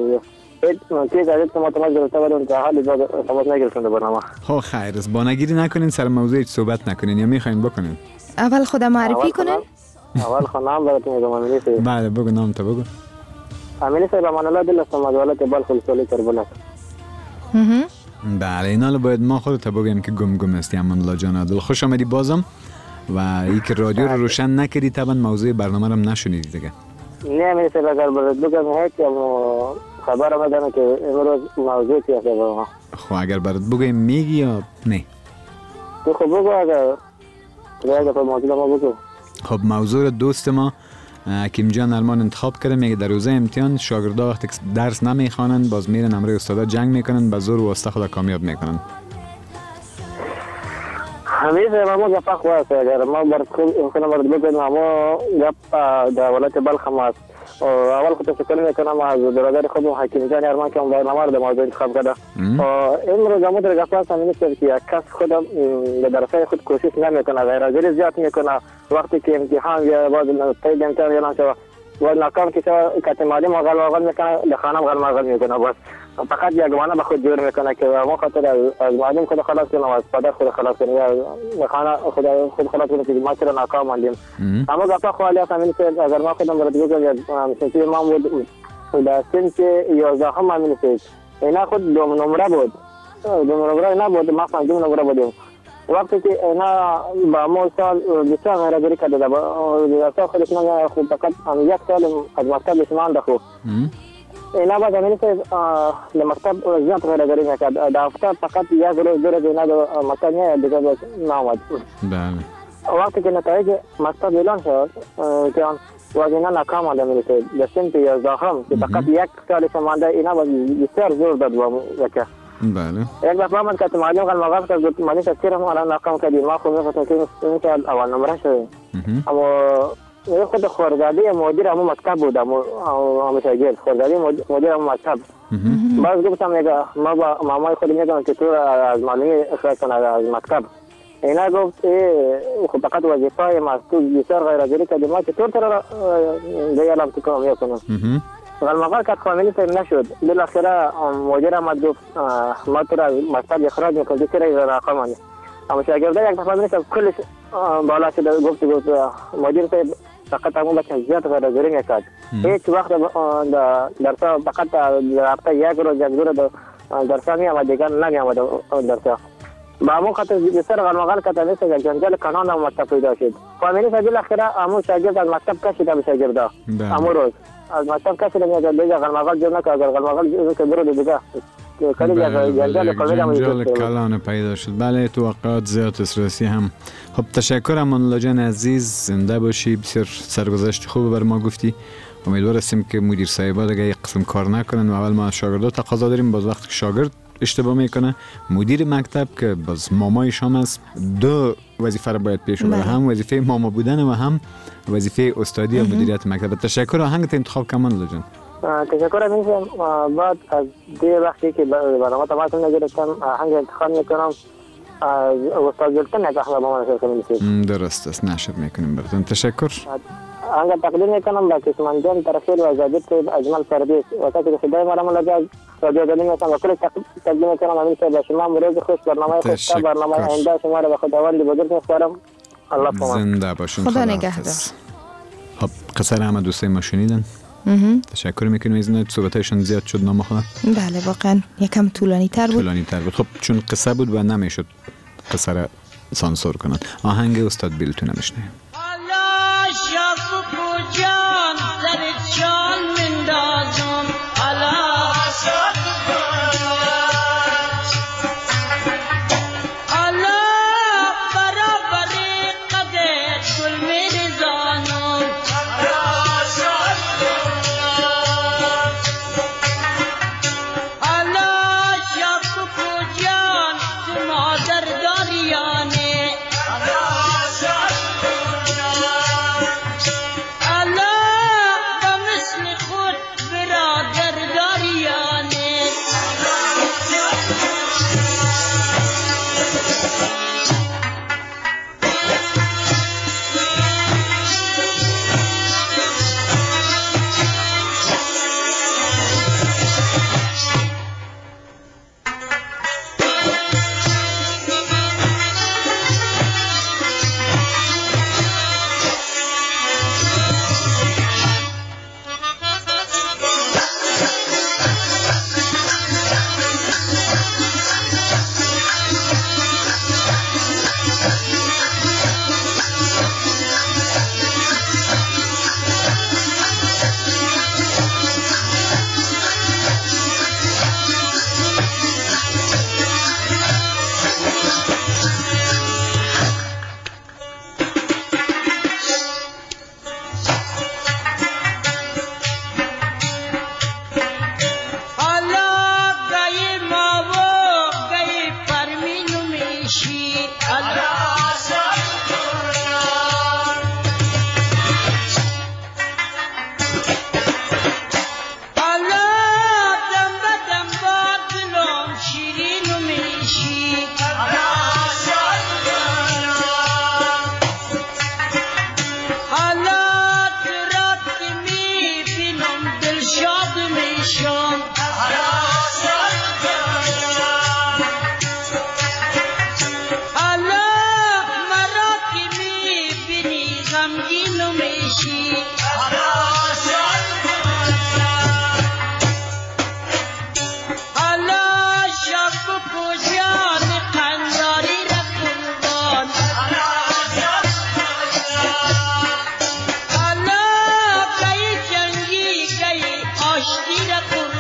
تیز عدد که ما تماس گرفته بودم تا حالی تماس نگرفتم در برنامه. خب خیر است، با نگیری نکنین، سر موضوع صحبت نکنین یا میخواین بکنین؟ اول خود معرفی کنین. اول خود نام براتون میگم امینی صاحب. بله بگو نام تو بگو. امینی صاحب امان الله دل است از ولایت بلخ ولسوالی کربلا. بله اینا باید ما خودت بگیم که گم گم هستی. امان الله جان دل خوش آمدی بازم و ای که رادیو رو روشن نکردی طبعا موضوع برنامه رو هم نشنیدی دیگه. نه امینی صاحب اگر برات بگم هیچ خبر آمدن که امروز موضوع چی است برام. خب اگر برات بگم میگی یا نه؟ تو خب بگو اگر اگر پر موضوع ما بگو. خب موضوع دوست ما حکیم جان ارمان انتخاب کرده، میگه در روزه امتحان شاگردا وقتی درس نمیخوانند باز میرن امروی استادا جنگ میکنن به زور واسطه خود کامیاب میکنن. همیشه ما گپ خواست اگر ما برد خوب امکان برد بگم ما گپ در ولایت بلخ ما اول خود تشکر میکنم از برادر خود حکیم جان ارمان که برنامه رو در موضوع انتخاب کرده. امروز ما در گپ هستم میگم که یک کس خودم در درسای خود کوشش نمیکنه، غیر حاضری زیاد میکنه وقتی که امتحان یا بعد تایید امتحان یا نشود و ناکام که کتی مالی مغل مغل میکنه در خانه مغل مغل میکنه، بس فقط یک گمانه به خود جور میکنه که ما خاطر از معلم خود خلاص کنم از پدر خود خلاص کنم یا خانه خود خود خلاص کنم که ما چرا ناکام ماندیم. اما گفته خواهی هستم این که اگر ما خودم برد بگم سنتی ما بود در سنت یازده هم همین سید اینا خود دو نمره بود دو نمره اینا بود ما پنجم نمره بودیم. وقتی که اینا با ما سال بسیار مهربانی کرده با اصلا خودش من خود فقط یک سال از مکتب شما انداخت اینا باید همین که در مکتب زیاد غیرگری میکرد. در هفته فقط یک روز دو روز اینا در مکتب نیاید دیگه باز نامد. بله. وقتی که نتایج مکتب اعلان شد که آن باز اینا ناکام آمده میرسید. در سنت یازدهم که فقط یک سالش مانده اینا باز بسیار زور داد با وکه. بله. یک دفعه آمد که معلم قال مغاب کرد گفت معلم تذکر هم الان ناکام کردیم ما خود میخواستم که این اول نمره شده. اما یه خود خورزادی مدیر همون مکتب بود همون شاگرد خورزادی مدیر همون مکتب. باز گفتم میگه ما با مامای خود میگم که تو از معلمی اخراج کنه از مکتب. اینا گفت خب فقط وظیفه ما تو بسیار غیرگری کردیم ما چطور تر دیگه الان تو کام میکنم. ولی مقال که کاملی سر نشد. بالاخره مدیر آمد گفت ما تو را از مکتب اخراج میکنم چرا این رقم آنی. اما شاگرده یک دفعه نیست کلش بالا شده گفت گفت مدیر صاحب فقط همون بچه زیاد غیرگری میکرد. هیچ وقت درسا فقط در هفته یک روز یک دو روز درسا می آمد دیگر نمی آمد درسا. با همون خاطر بسیار غرمغال کتا نیست یک جنجال کنان هم مکتب پیدا شد. فهمیدی سجل اخیره همون شاگرد از مکتب کشیده به شاگرده. همون روز از مکتب کشیده میاد دیگه غرمغال جور نکرد. اگر غرمغال جور که برو دیگه جنجال کلان پیدا شد. بله توقعات زیاد استرسی هم. خب تشکر امانالله جان عزیز، زنده باشی، بسیار سرگذشت خوب بر ما گفتی. امیدوار هستیم که مدیر صاحبا دیگه یک قسم کار نکنن و اول ما از شاگردا تقاضا داریم باز وقتی که شاگرد اشتباه میکنه مدیر مکتب که باز مامای شام است دو وظیفه را باید پیش ببره، هم وظیفه ماما بودن و هم وظیفه استادی و مدیریت مکتب. تشکر. آهنگت انتخاب کن امانالله جان. تشکر میکنم. بعد از دی وقتی که برنامه تماشا نگرفتم آهنگ انتخاب میکنم از استاد جلتن یک احمد با من شرکت می‌کنید. درست است، نشر میکنیم براتون. تشکر. آنگه تقدیم میکنم با کسمانجان طرفیر و زادت اجمل پردیس وقتی که صدای ما را ملجا رادیو دادیم میکنم و کل تقدیم میکنم امین صاحب با شما روز خوش، برنامه خوش تا برنامه آینده شما را به خداوند بزرگ میسپارم. الله پاک. زنده باشین. خدا نگهدار. خب قصر همه دوستای ما شنیدن. تشکر میکنیم از اینکه صحبتایشون زیاد شد نام خدا. بله واقعا یکم طولانی تر بود. طولانی تر بود. خب چون قصه بود و نمیشد قصه را سانسور کنن. آهنگ استاد بیلتون میشنیم. جان در جان مندازم علا علا برابر قدر گل میرزانم علا شاق جان تو مادر داریانه Ashti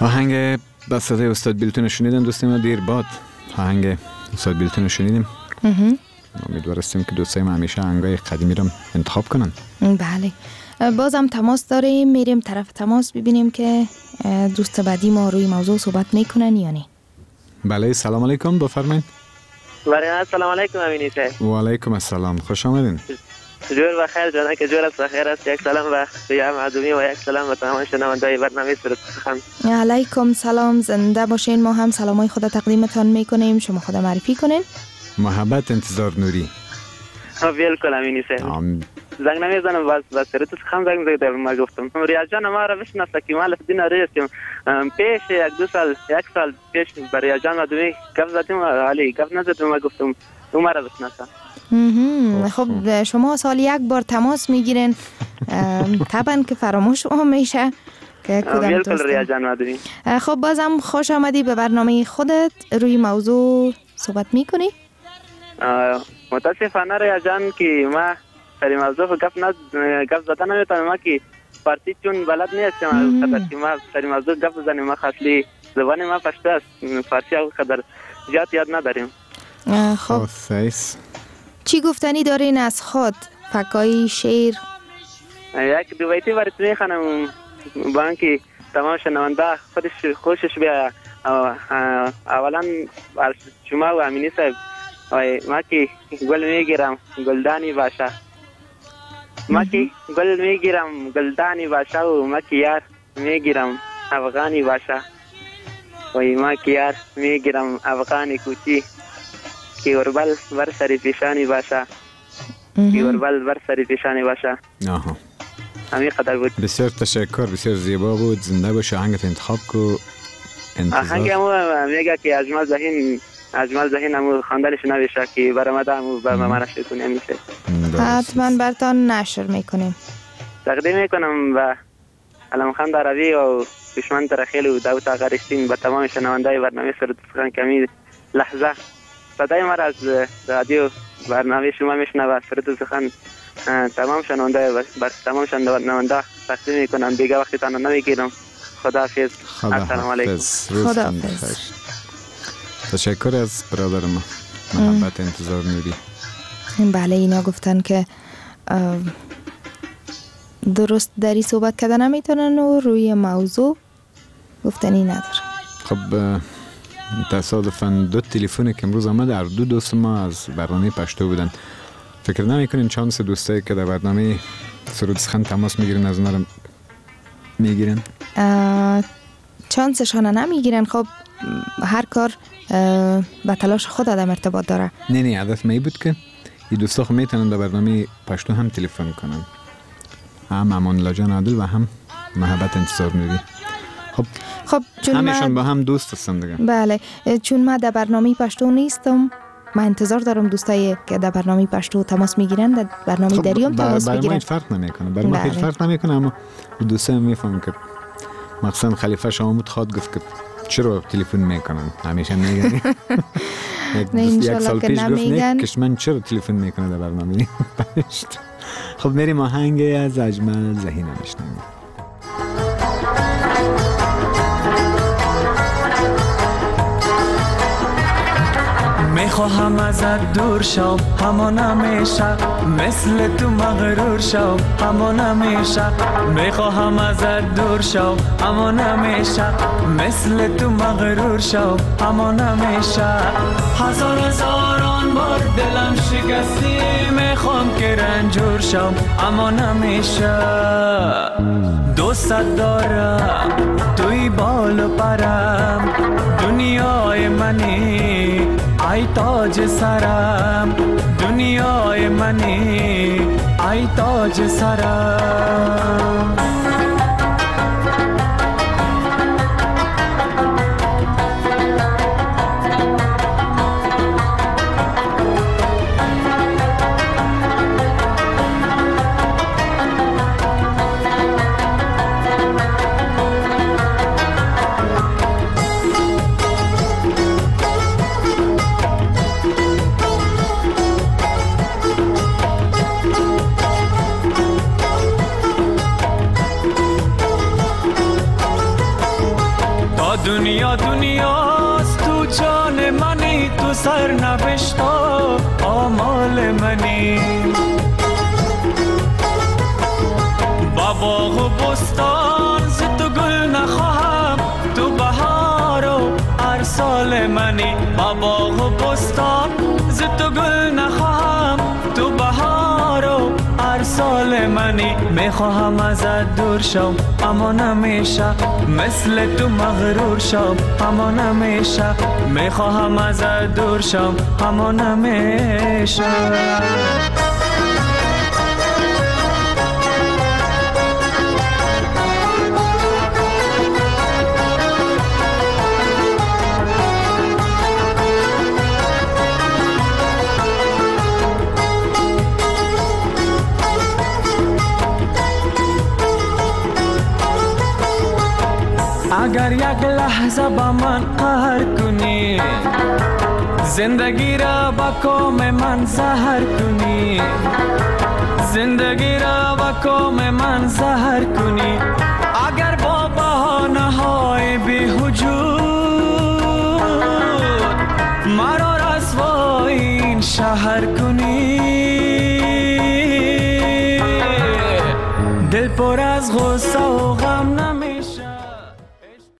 آهنگ با صدای استاد بیلتون شنیدیم دوستان ما دیر بعد آهنگ استاد بیلتون شنیدیم. امیدوار هستیم که دوستای ما همیشه آهنگای قدیمی رو انتخاب کنن. بله. بازم تماس داریم، میریم طرف تماس ببینیم که دوست بعدی ما روی موضوع صحبت میکنن یا نه. بله سلام علیکم بفرمایید. بله سلام علیکم امینی صاحب. و علیکم السلام خوش آمدین. جور بخیر جانا که جور است بخیر است. یک سلام به سیاه معدومی و یک سلام به تمام شنونده‌های برنامه سرود سخن. علیکم سلام، زنده باشین. ما هم سلامای خود تقدیمتان میکنیم. شما خود معرفی کنین. محبت انتظار نوری. ها بالکل امینی صاحب. زنگ نمیزنم باز باز سرود سخن زنگ زدم ما گفتم. ریاض جان ما را بشناسه که مال دین رئیسیم. پیش یک دو سال یک سال پیش برای ریاض جان معدومی گفت زدیم علی گفت نزدم ما گفتم او ما را بشناسه. خب شما سال یک بار تماس میگیرین طبعا که فراموش هم میشه که کدام دوست. خب بازم خوش آمدی به برنامه خودت. روی موضوع صحبت میکنی؟ متاسفانه ریاض جان که ما سری موضوع گفت نز گفت زدن نمیتونم ما که پارتی چون بلد نیستم خاطر که ما سری موضوع گفت بزنیم. ما خاصلی زبان ما پشتو است فارسی او قدر زیاد یاد نداریم. خب چی گفتنی دارین از خود؟ فکایی شعر؟ یک دو بیتی برات میخوانم با اینکه تمام شنونده خودش خوشش بیاد. اولا شما و امینی صاحب ما که گل میگیرم گلدانی باشه، ما که گل میگیرم گلدانی باشه و ما که یار میگیرم افغانی باشه و ما که یار میگیرم افغانی کوچی که وربل بر سری پیشانی باشه که وربل بر سری پیشانی باشه. آها همین قدر بود. بسیار تشکر، بسیار زیبا بود. زنده باشه. آهنگت انتخاب کو. آهنگ همو میگه که اجمل ذهین اجمل ذهین همو خواندنش نویشه که برآمده همو به ما نشر کنه میشه. حتما براتون نشر میکنیم. تقدیم میکنم به علم خان دروی و دشمن ترخیل و داوود آغرشتین به تمام شنونده‌های برنامه سرود سخن کمی لحظه صدای ما از رادیو برنامه شما میشنوه. سرود سخن تمام شنونده بر تمام شنونده تقدیم میکنم. دیگه وقتی تانا نمیگیرم. خداحافظ. السلام علیکم. خداحافظ. تشکر از برادر ما محبت انتظار نوری. بله اینا گفتن که درست دری صحبت کردن نمیتونن و روی موضوع گفتنی نداره. خب تصادفاً دو تلفنی که امروز آمد هر دو دوست ما از برنامه پشتو بودن. فکر نمیکنین چانس دوستایی که در برنامه سرود سخن تماس میگیرن از اونها رو میگیرن؟ چانسشان نمیگیرن. خب هر کار به تلاش خود آدم ارتباط داره. نه نه هدف می بود که این دوستا خب میتونن در برنامه پشتو هم تلفن کنن. هم امان الله جان عادل و هم محبت انتظار نوری. خب خب چون همیشون با هم دوست هستن دیگه. بله چون ما در برنامه پشتو نیستم، من انتظار دارم دوستایی که در برنامه پشتو تماس میگیرن در برنامه خب دریام تماس بگیرن. بگیرن. فرق نمیکنه. برای ما هیچ فرق نمیکنه. اما دوستا میفهمن که مثلا خلیفه شامود خواد گفت که چرا تلفن میکنن؟ همیشه میگن. یک سال پیش گفت نه کشمن چرا تلفن میکنه در برنامه. خب میریم آهنگ از اجمل ذهین میشنویم. میخواهم ازت دور شم همان همیشه، مثل تو مغرور شم همان همیشه. میخواهم ازت دور شم همان همیشه، مثل تو مغرور شم همان همیشه. هزار هزاران بار دلم شکستی، میخوام که رنجور شم همان همیشه. دوست دارم توی بال و پرم، دنیای منی ای تاج سرم، دنیای منی ای تاج سرم. دنیا دنیاست، تو جان منی، تو سرنوشتا آمال منی. با باغ و بستان ز تو گل نخواهم، تو بهار و ارسال منی. با باغ و بستان ز تو گل نخواهم، تو بهار و ارسال منی. میخواهم ازت دور شم اما نمیشه، مثل تو مغرور شم اما نمیشه. میخواهم ازت دور شم اما نمیشه. اگر یک لحظه با من قهر کنی، زندگی را با کام من زهر کنی. زندگی را با کام من زهر کنی. اگر با بهانه ها